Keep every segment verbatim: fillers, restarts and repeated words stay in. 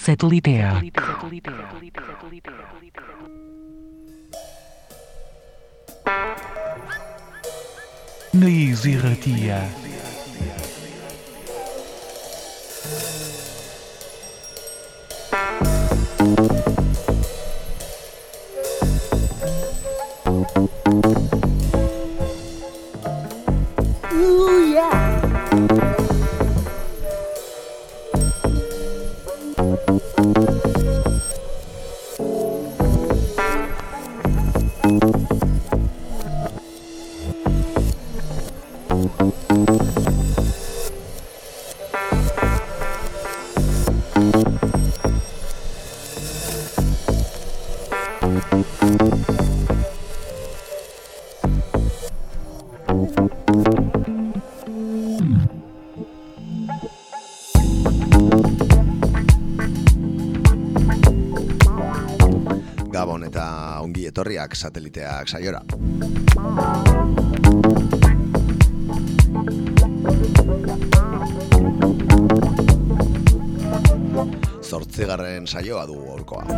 Satelliteak. Naiz irratia. Gabon eta ongi etorriak Sateliteak saiora. Zortzigarren saioa dugu gaurkoa.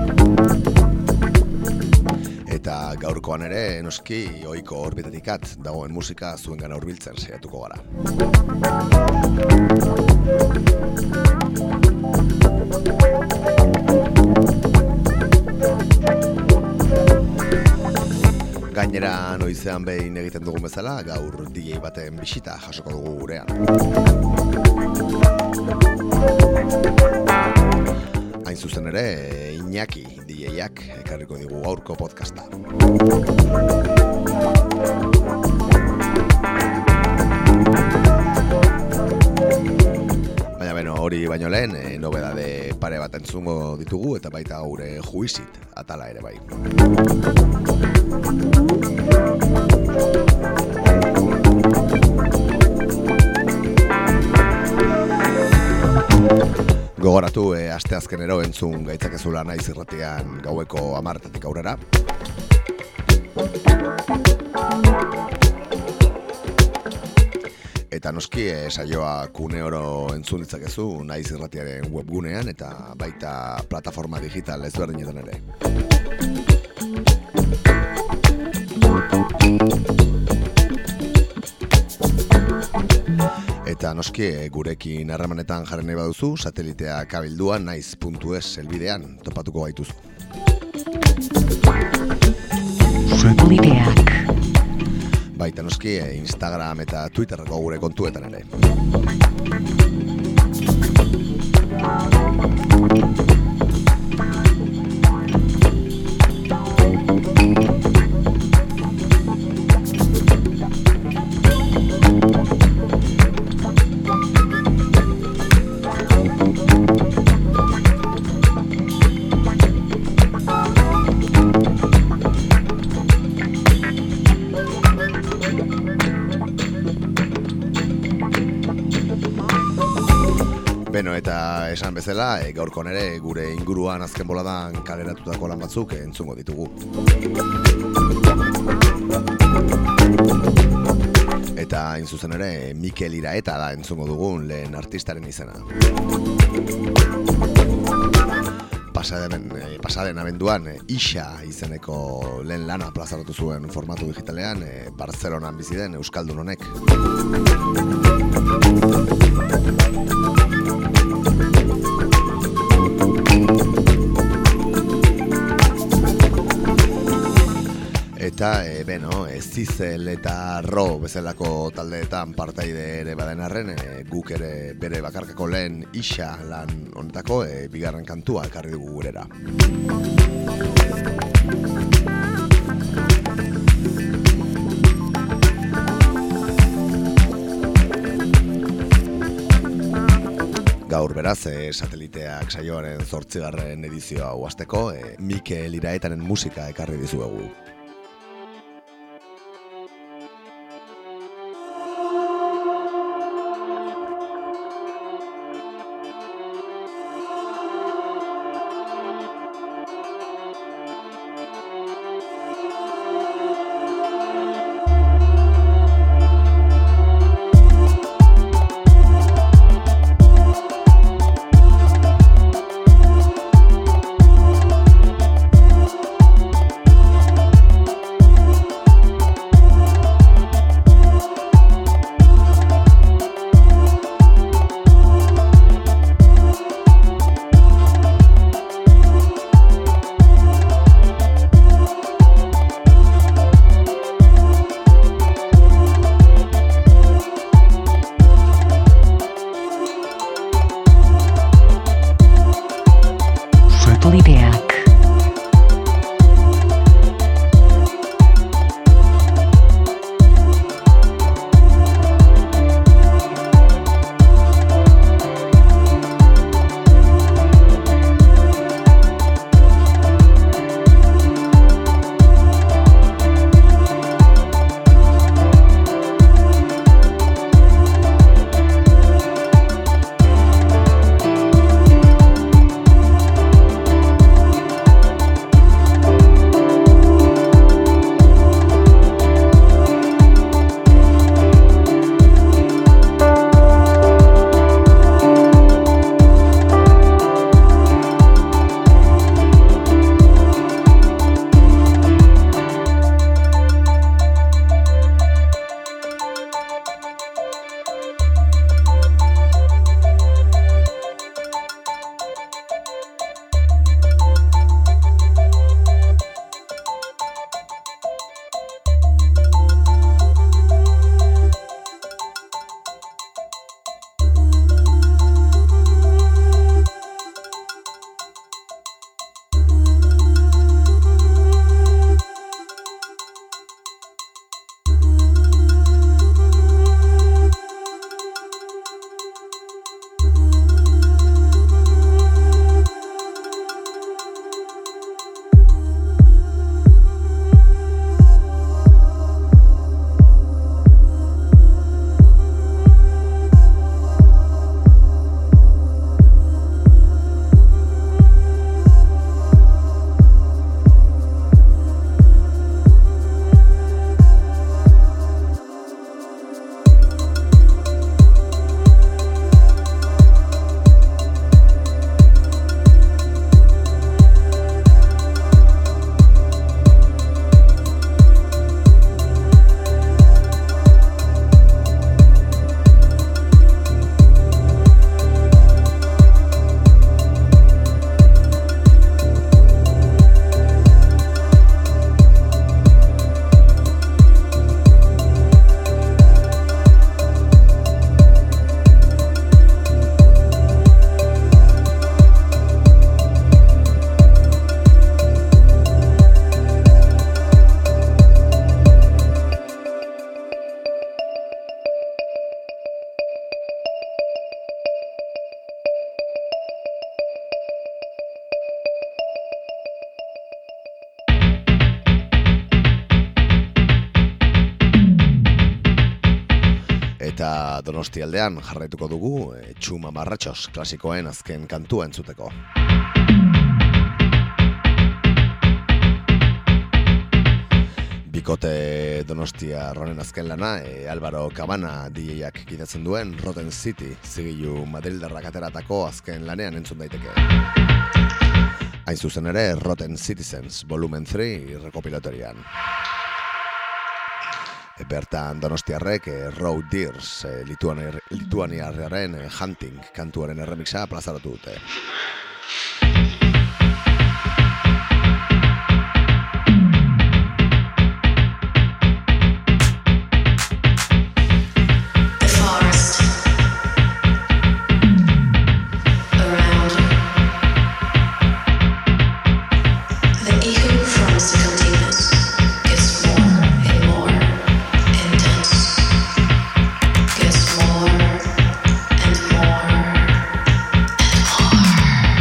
Eta gaurkoan ere, noski, ohiko orbitatik at dagoen musika zuengana hurbiltzen saiatuko gara. Gainera, noizean behin egiten dugun bezala, gaur D J baten bisita jasoko dugu gurean. Hain zuzen ere, Iñaki D J-ak ekarriko digu gaurko podcasta. Baina beno, hori baino lehen, e, nobedade pare bat entzungo ditugu eta baita gure juizit atala ere bai. Gogoratu, e, asteazkenero entzun gaitzakezula naiz irratian gaueko hamarretatik aurrera. Eta noski, e, saioa kune oro entzun ditzakezu naiz irratiaren webgunean eta baita plataforma digital ezberdinetan ere. Eta noski, gurekin harremanetan jarri nahi baduzu, Satelitea kabilduan naiz puntu es helbidean topatuko gaituzu. Sateliteak. Baita noski, Instagram eta Twitterreko gure kontuetan ere. Beno, eta esan bezala, e, gaurkon ere gure inguruan azken boladan kaleratutako lan batzuk entzungo ditugu. Eta hain zuzen ere, Mikel Iraeta da entzungo dugun lehen artistaren izena. Pasaden, e, pasaden abenduan, e, Ixa izeneko lehen lana plazaratu zuen formatu digitalean, e, Barcelonan bizi den euskaldun honek. Eta, e, beno, e, Zizel eta Ro bezalako taldeetan partaide ere baden arren, e, guk ere bere bakarkako lehen Ixa lan honetako e, bigarren kantua ekarri dugu gurera. Gaur beraz, e, Sateliteak saioaren zortzigarren edizioa hau hasteko, e, Mikel Iraetaren musika ekarri dizuegu. Eta Donosti aldean jarraituko dugu e, Txuma Marratxos klasikoen azken kantua entzuteko. Bikote Donostia ronen azken lana, e, Álvaro Cabana D J-ak gidatzen duen Rotten City zigilu madrildarrak ateratako azken lanean entzun daiteke. Hain zuzen ere Rotten Citizens Volumen three rekopilatorian. E, bertan Donostiarrek e, Road Deers e, Lituaniar, Lituaniarraren e, Hunting kantuaren erremixa plazaratu dute. More and more.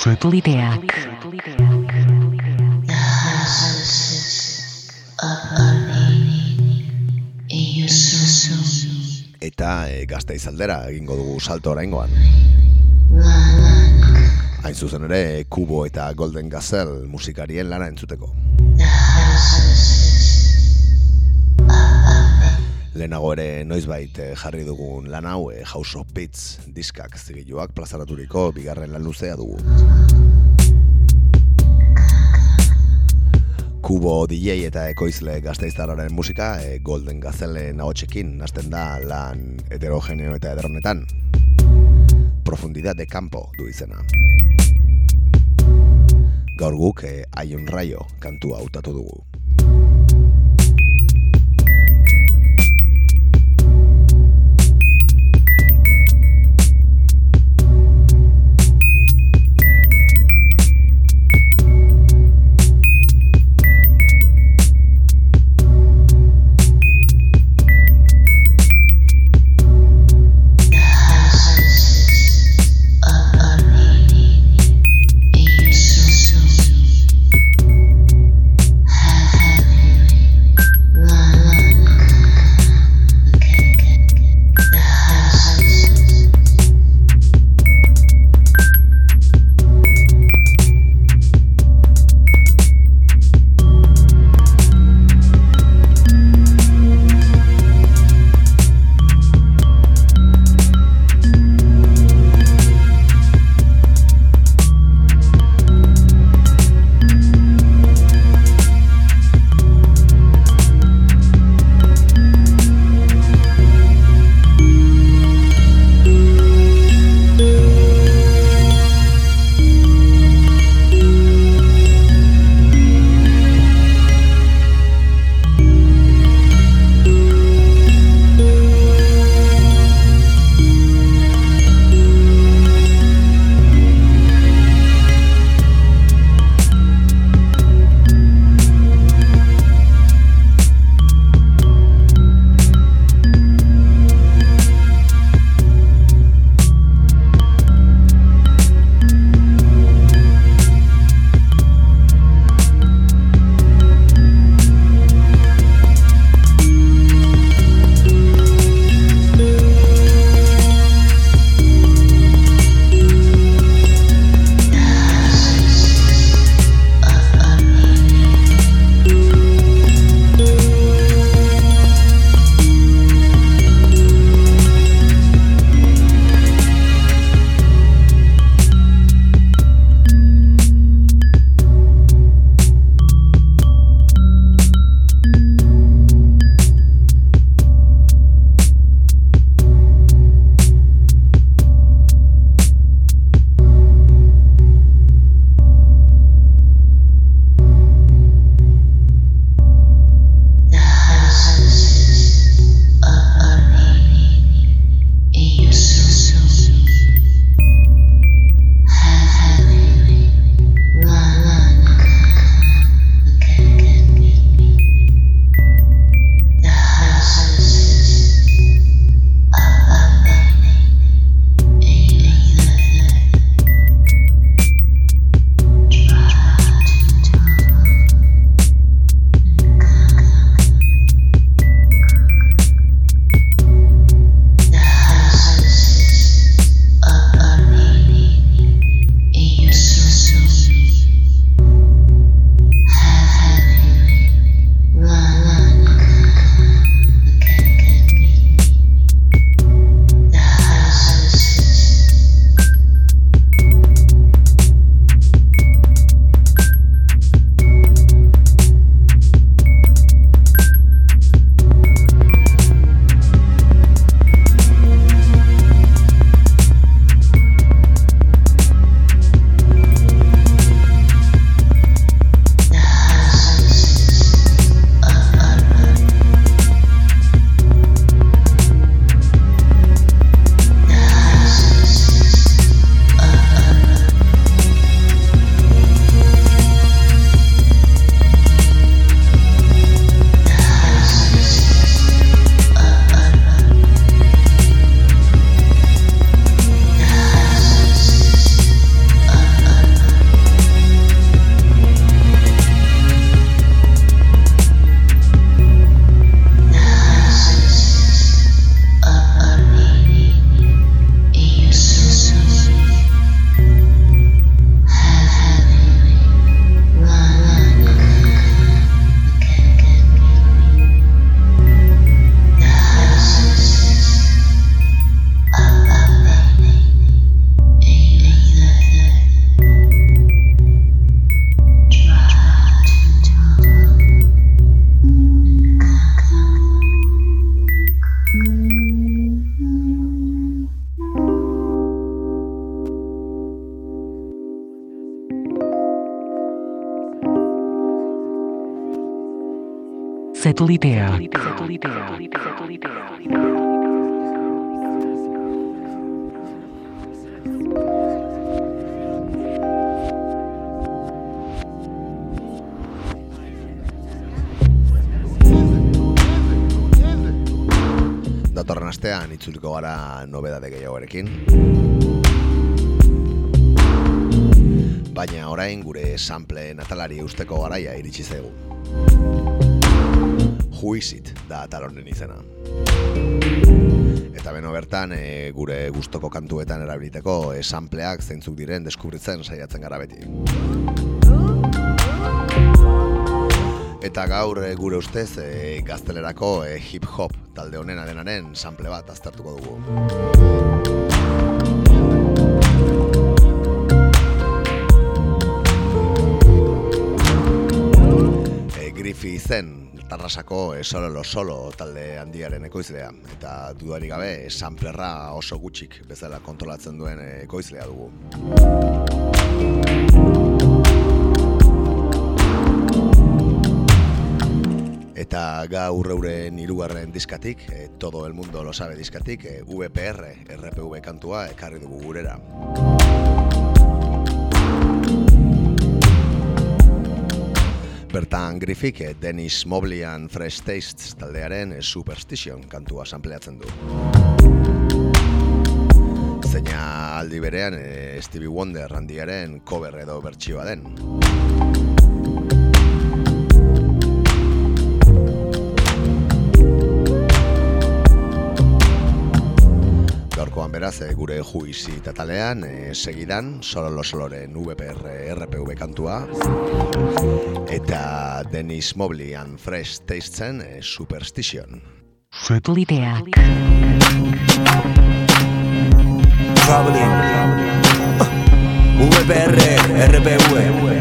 Lideak. Eta e, Gasteiz aldera egingo dugu salto oraingoan. Hain zuzen ere, Kubo eta Golden Gazelle musikarien lana entzuteko. Lehenago ere noizbait jarri dugun lan hau e, House of Beats diskak zigiluak plazaraturiko bigarren lan luzea dugu. Kubo D J eta ekoizle gasteiztarraren musika e, Golden Gazelle ahotsekin hasten da lan heterogeneo eta ederronetan. Profundidad de campo du izena. Gaur guk e, Ion Rayo kantua hautatu dugu. Has Satelitea. Datorren astean itzuliko gara nobedade gehiagoarekin. Baina orain gure sample natalari usteko garaia iritsi zaigu. Who is it da atal honen izena. Eta beno bertan e, gure gustoko kantuetan erabiliteko e, sampleak zeintzuk diren deskubritzen saiatzen gara beti. Eta gaur e, gure ustez e, gaztelerako e, hip-hop talde honena denaren sample bat aztertuko dugu. E, Griffy zen Tarrasako e, Solo lo Solo talde handiaren ekoizlea, eta dudarik gabe samplerra oso gutxik bezala kontrolatzen duen e, ekoizlea dugu. Eta gaur euren hirugarren diskatik, e, Todo el mundo lo sabe diskatik, e, V P R, R P V kantua ekarri dugu gurera. Bertan Griffik, e, Dennis Mobley and Fresh Tastes taldearen e, Superstition kantua sampleatzen du. Zeina aldi berean e, Stevie Wonder handiaren cover edo bertsioa den. Gaurkoan beraz, e, gure juizi tatalean, e, segidan, Solo lo Soloren V P R R P V kantua, eta Dennis Mobley and Fresh Tastesen e, Superstition. Satelitea. Traveling uh, V P R R P V.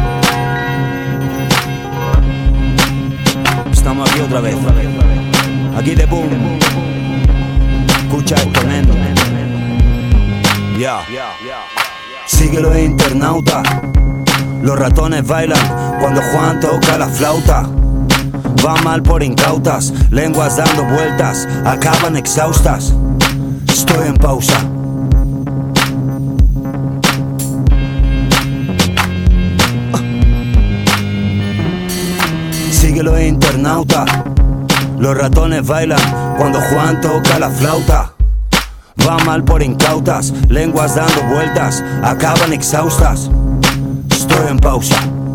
Estamos aquí otra vez. Aquí de boom. Escucha esto, neno. Ya. Síguelo, internauta. Los ratones bailan cuando Juan toca la flauta. Va mal por incautas, lenguas dando vueltas, acaban exhaustas. Estoy en pausa. Síguelo, internauta. Los ratones bailan cuando Juan toca la flauta. Va mal por incautas, lenguas dando vueltas, acaban exhaustas. Estoy en pausa.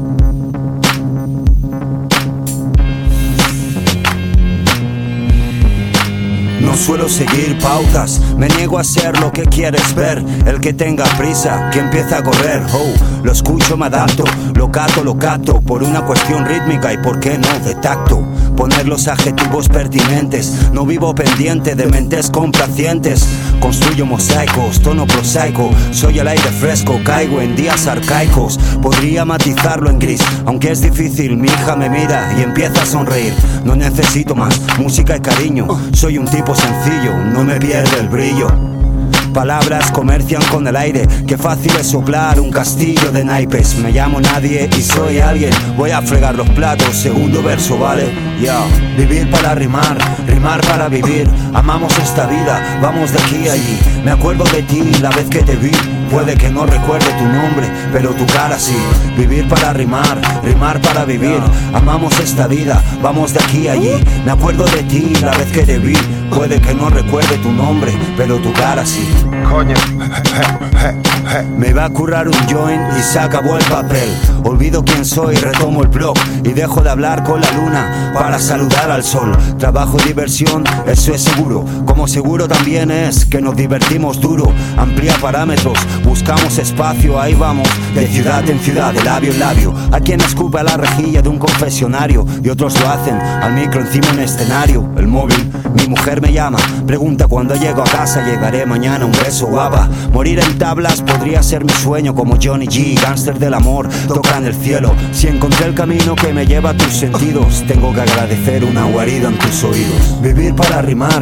No suelo seguir pautas, me niego a ser lo que quieres ver. El que tenga prisa, que empieza a correr. Oh, lo escucho, me adapto, lo cato, lo capto. Por una cuestión rítmica y por qué no de tacto. Poner los adjetivos pertinentes. No vivo pendiente de mentes complacientes. Construyo mosaicos, tono prosaico. Soy el aire fresco, caigo en días arcaicos. Podría matizarlo en gris, aunque es difícil. Mi hija me mira y empieza a sonreír. No necesito más música y cariño. Soy un tipo sencillo, no me pierde el brillo. Palabras comercian con el aire, qué fácil es soplar un castillo de naipes. Me llamo nadie y soy alguien, voy a fregar los platos, segundo verso, ¿vale? Ya, vivir para rimar, rimar para vivir. Amamos esta vida, vamos de aquí a allí. Me acuerdo de ti la vez que te vi. Puede que no recuerde tu nombre, pero tu cara sí. Vivir para rimar, rimar para vivir. Amamos esta vida, vamos de aquí a allí. Me acuerdo de ti la vez que te vi. Puede que no recuerde tu nombre, pero tu cara sí. Coño. Me va a currar un joint y se acabó el papel. Olvido quién soy, retomo el blog y dejo de hablar con la luna para saludar al sol. Trabajo y diversión, eso es seguro. Como seguro también es que nos divertimos duro. Amplía parámetros, buscamos espacio, ahí vamos. De ciudad en ciudad, de labio en labio. Hay quien escupe a la rejilla de un confesionario y otros lo hacen al micro encima en escenario. El móvil, mi mujer me llama, pregunta cuando llego a casa. Llegaré mañana, un beso guapa. Morir en tablas podría ser mi sueño, como Johnny G, gánster del amor, toca en el cielo. Si encontré el camino que me lleva a tus sentidos, tengo que agradecer una guarida en tus oídos. Vivir para rimar, rimar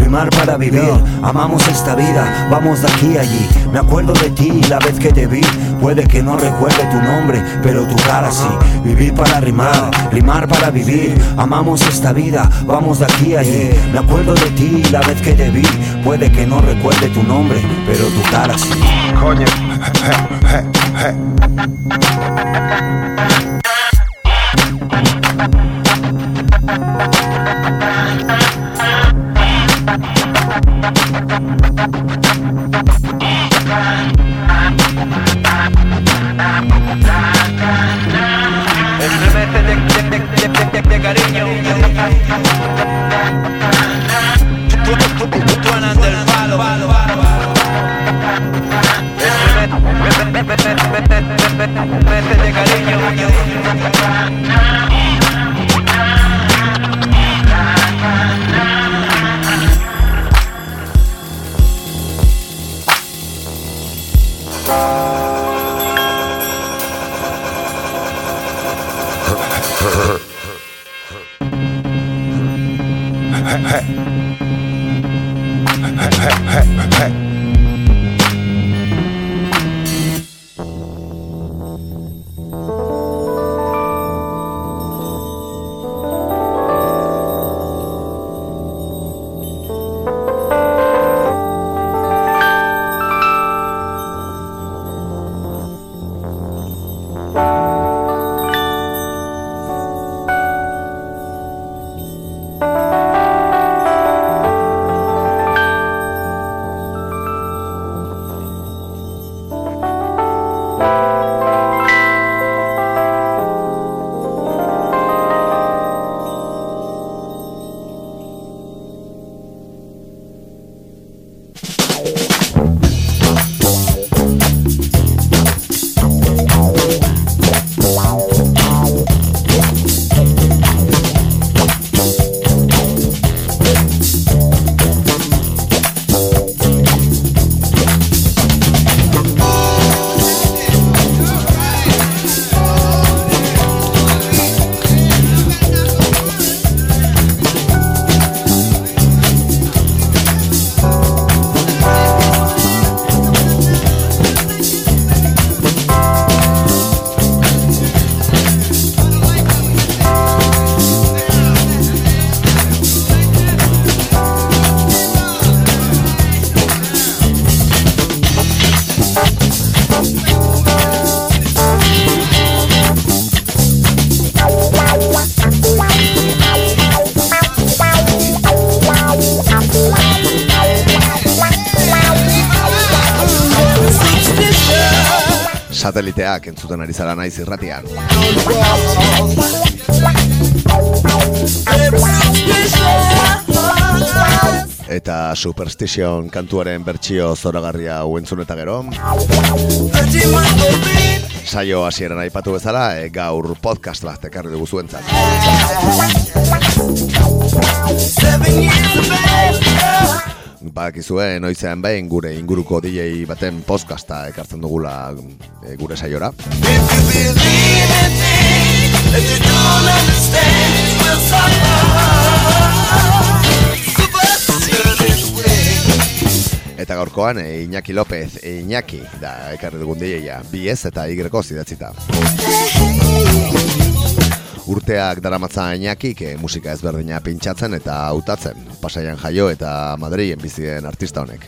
rimar para vivir. Amamos esta vida, vamos de aquí a allí. Me acuerdo de ti la vez que te vi. Puede que no recuerde tu nombre, pero tu cara sí. Vivir para rimar, rimar para vivir. Amamos esta vida, vamos de aquí a allí. Me acuerdo de ti la vez que te vi. Puede que no recuerde tu nombre, pero tu cara sí. Coño. Estremece de, de, de, de, de, de cariño. Tuanan del palo. Estremece de cariño. Sateliteak entzuten ari zara naiz irratian. Eta Superstition kantuaren bertsio zoragarria hau entzun eta gero. Saio hasieran aipatu bezala, e, gaur podcast bat ekarri dugu zuentzat. Badakizue, noizean behin gure inguruko D J baten podcasta ekartzen dugula e, gure saiora. Eta gaurkoan e, Iñaki López, e, Iñaki da ekarri dugun D J-a, bi ez eta Y-koz idatzita. Urteak daramatza Iñakik e, musika ezberdina pintxatzen eta hautatzen, Pasaian jaio eta Madrilen bizien artista honek.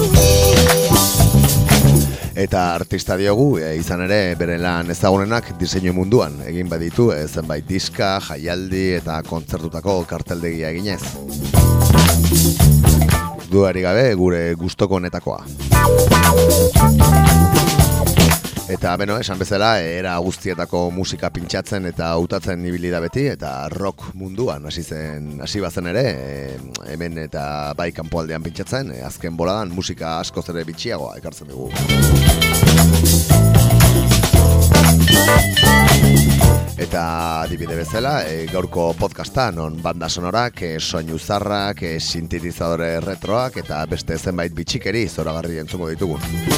Eta artista diogu, e, izan ere bere lan ezagunenak diseinu munduan egin baditu e, zenbait diska, jaialdi eta kontzertutako karteldegia eginez. Dudarik gabe gure gustoko honetakoa. Eta beno, esan bezala, era guztietako musika pintxatzen eta hautatzen ibili da beti, eta rock munduan hasi zen, hasi bazen ere, e, hemen eta bai kanpoaldean pintxatzen, e, azken boladan musika askoz ere bitxiagoa ekartzen dugu. Eta adibide bezala, e, gaurko podcasta non banda sonorak, e, soinu zarrak, e, sintetizadore retroak eta beste zenbait bitxikeri zoragarri entzungo ditugu.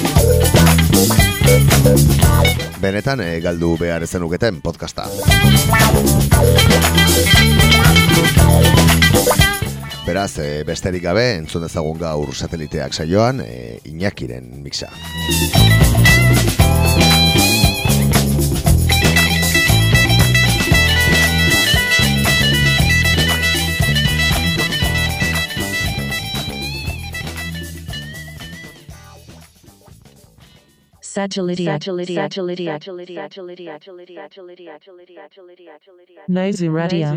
Benetan e, galdu behar ezenuketen podcasta. Beraz, e, besterik gabe, entzun dezagun gaur Sateliteak saioan, e, Iñakiren mixa. Sagittiac. Nozu Radio.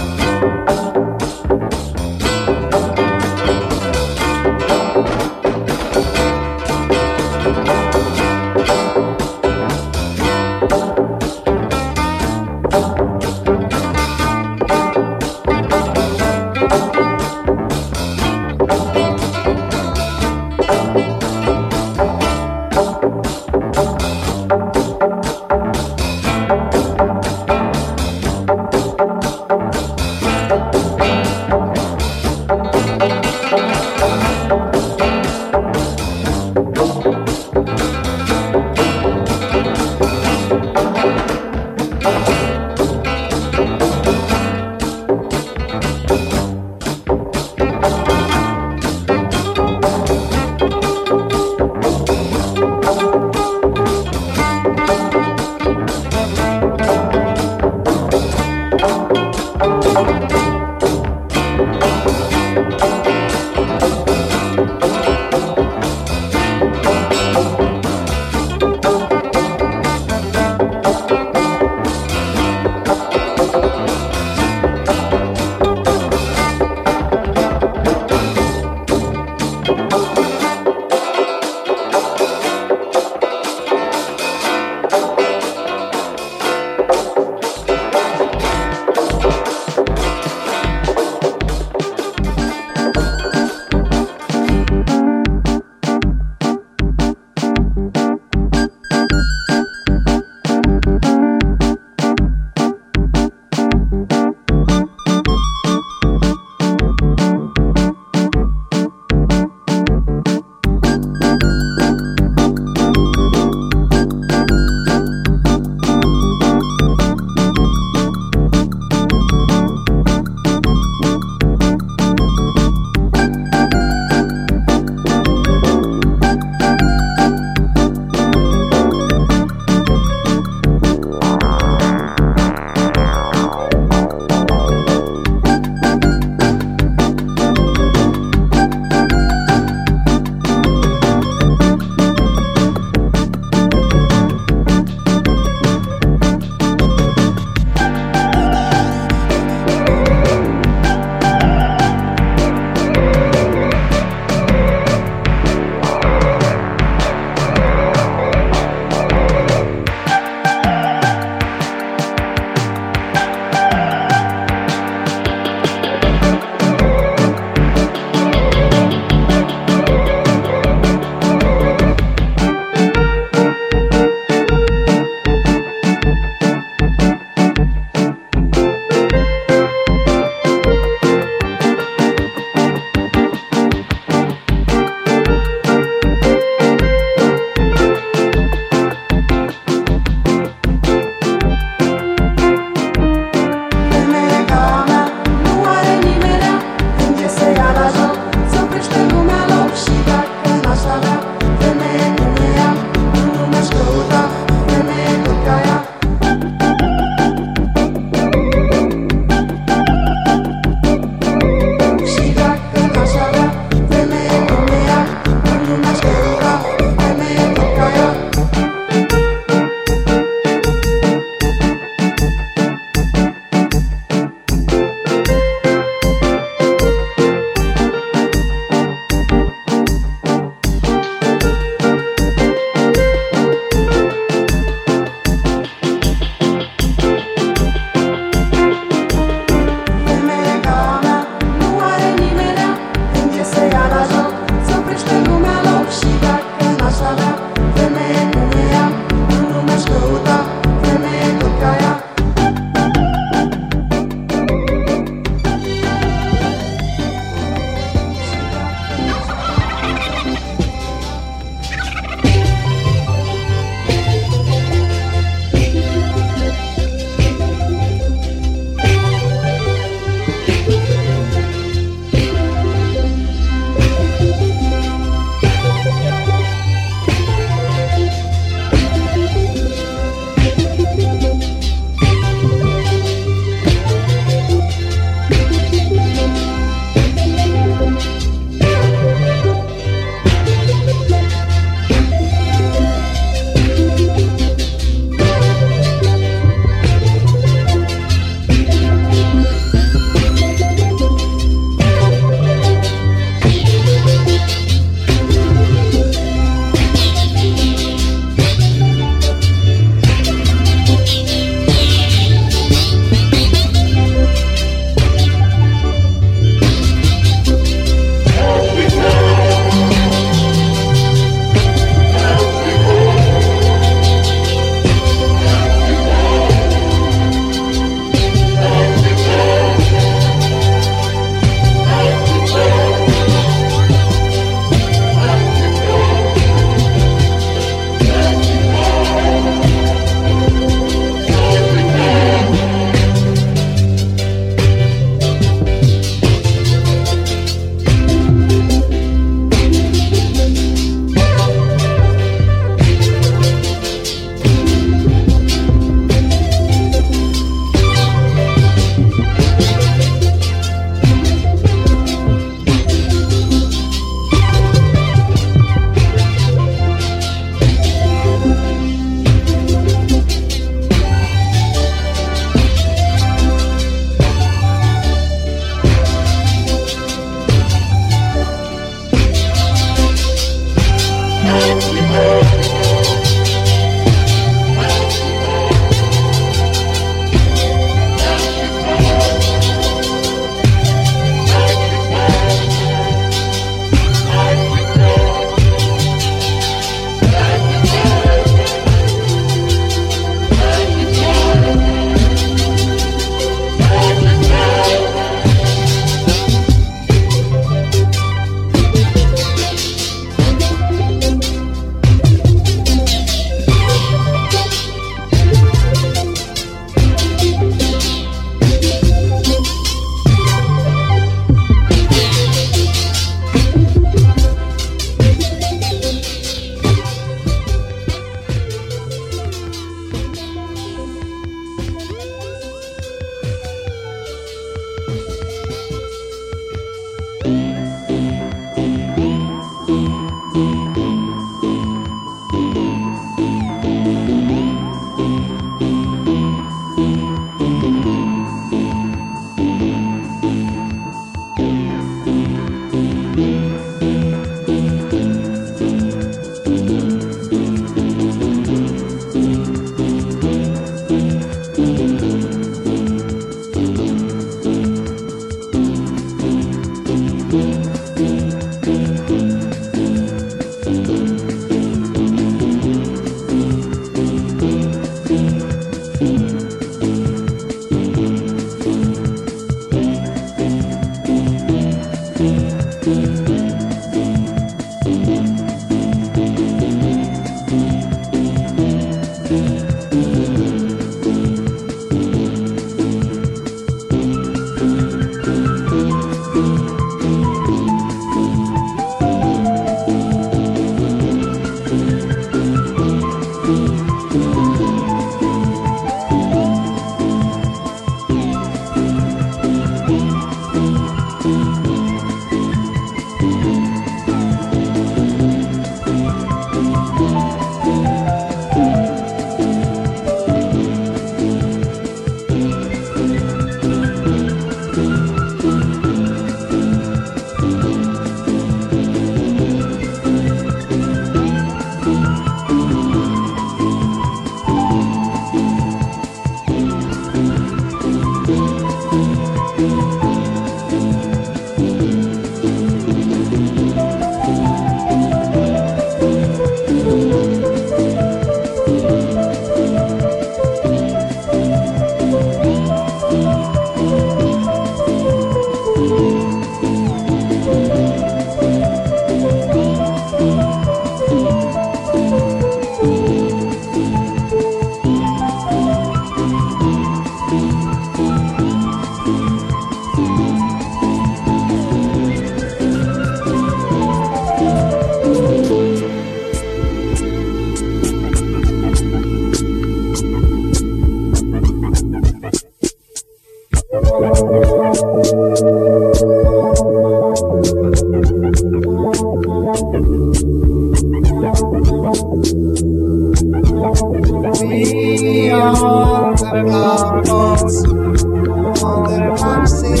the black boats on the Black Sea.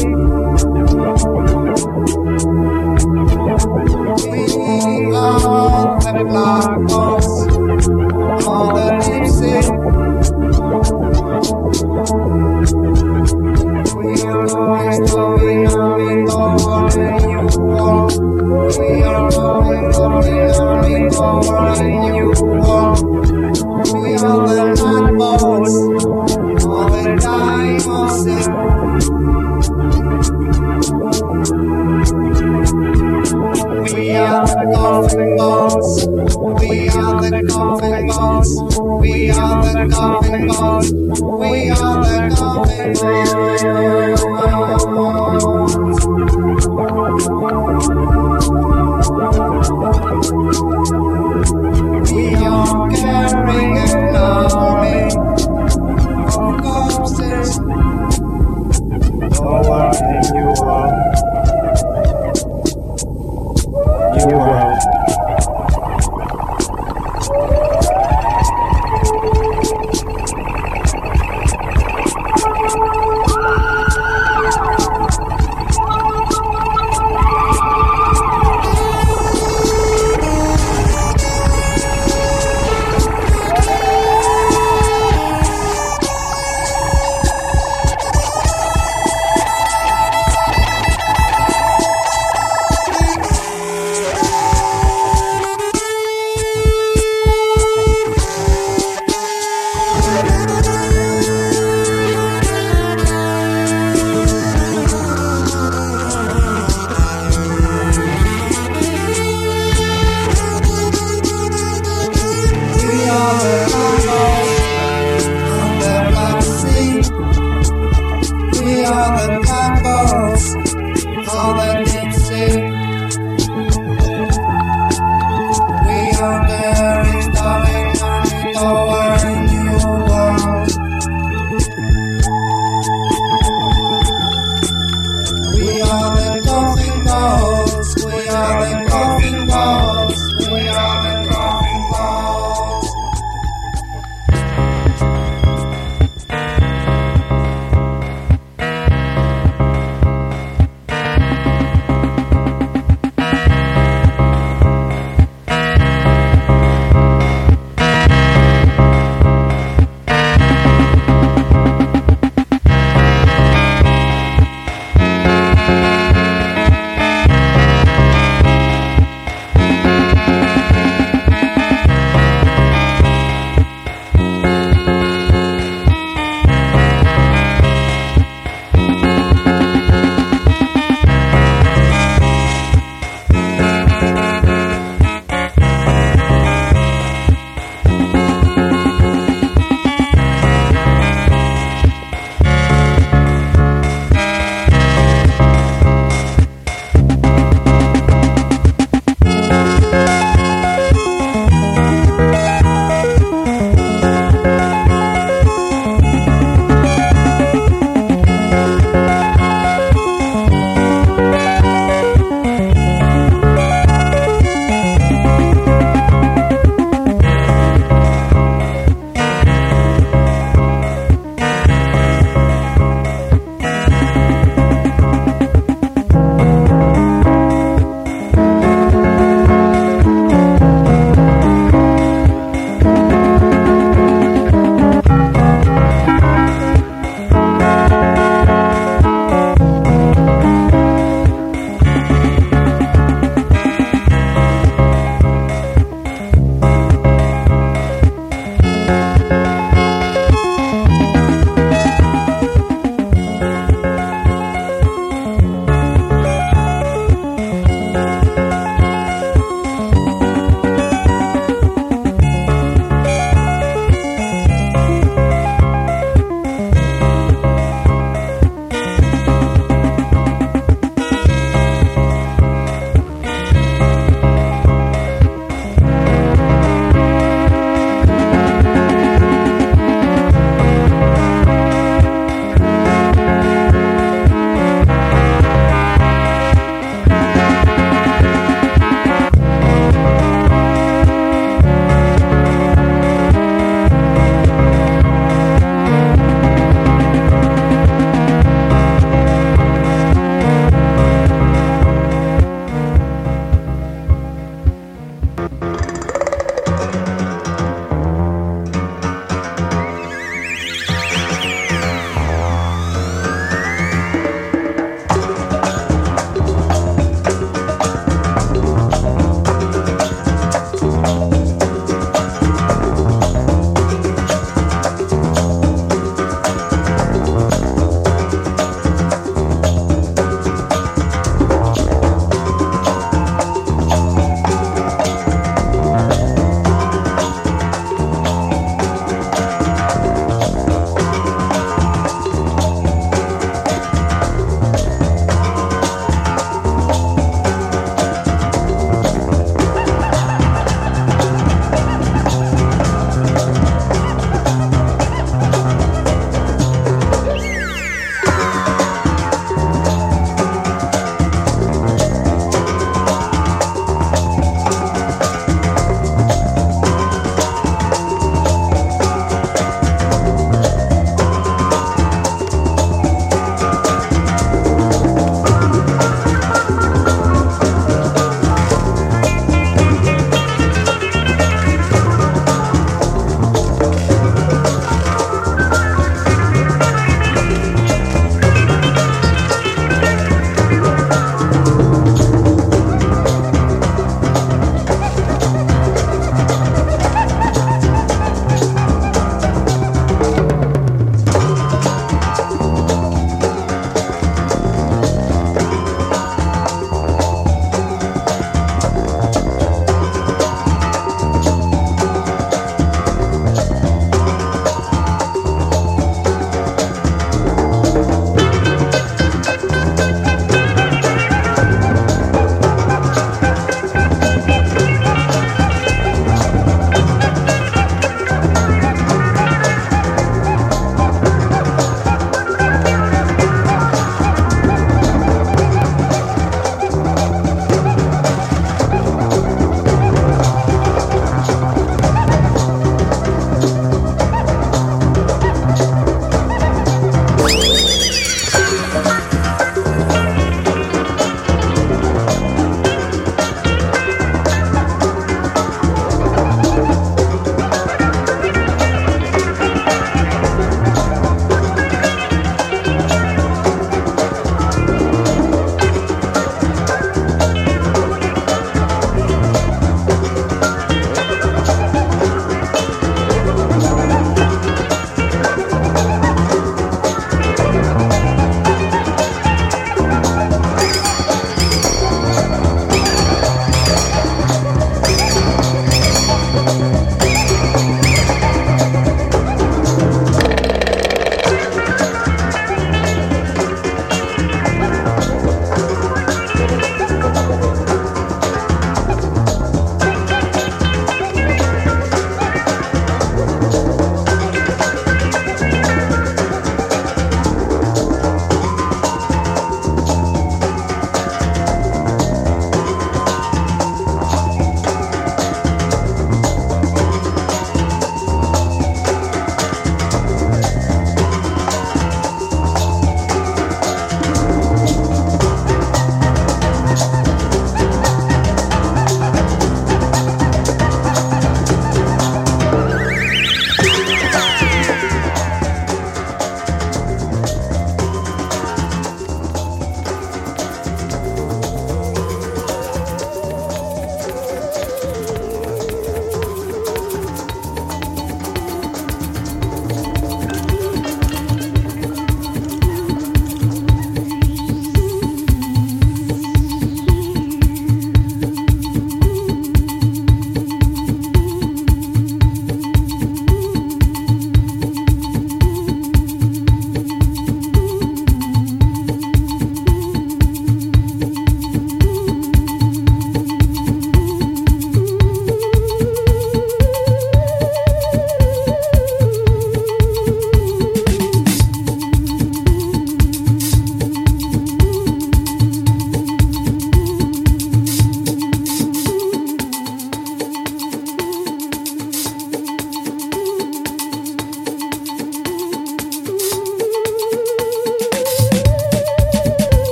We are the black boats on the deep sea. We are going to be going over a new world. We are going going over a new world. We are the black boats on the Diamond Sea. We are the coffin boats. We are the coffin boats. We are the coffin boats. We are the coffin boats. We are carrying an army of corpses over a new world. New world.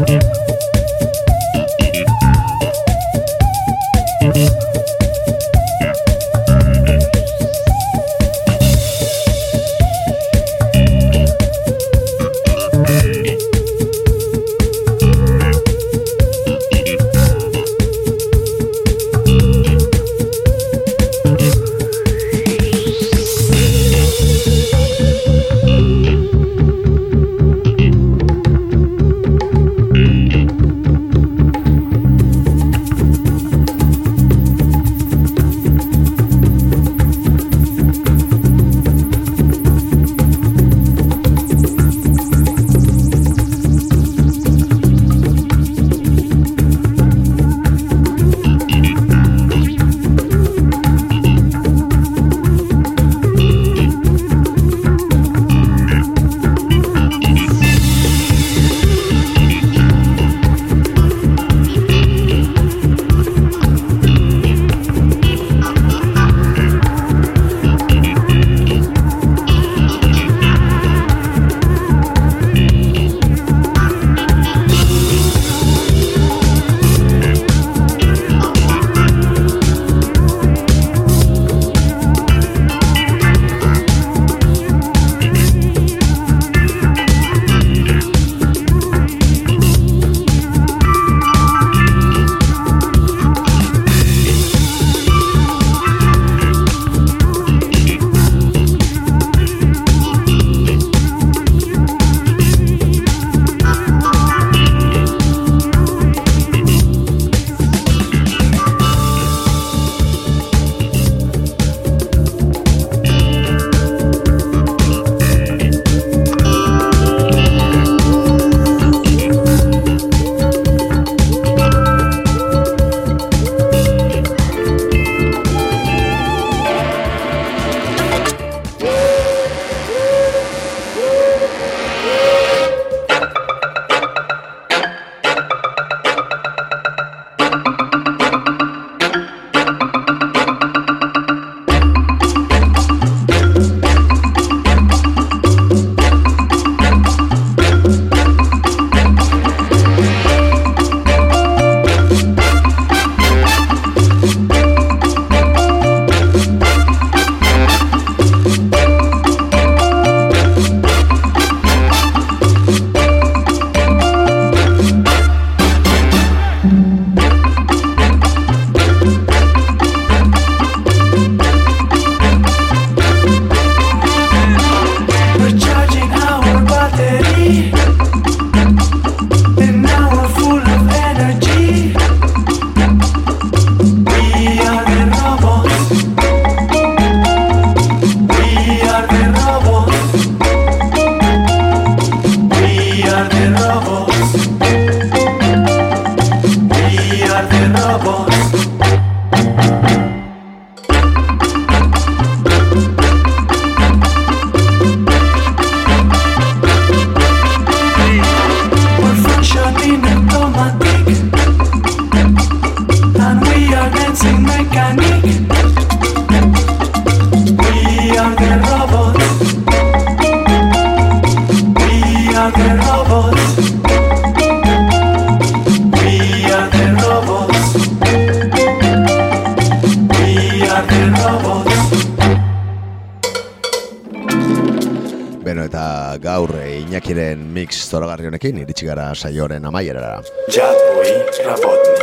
Beno, eta gaur Iñakiren mix zoragarri honekin iritsi gara saioaren amaierara. Jadui Rabotni.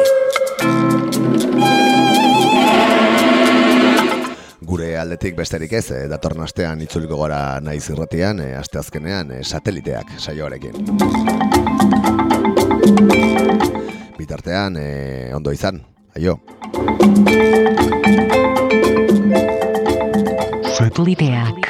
Gure aldetik besterik ez, eh, datorren astean itzuliko gara naiz irratian, eh, asteazkenean eh, sateliteak saioarekin. Bitartean, eh, ondo izan, aio. Sateliteak.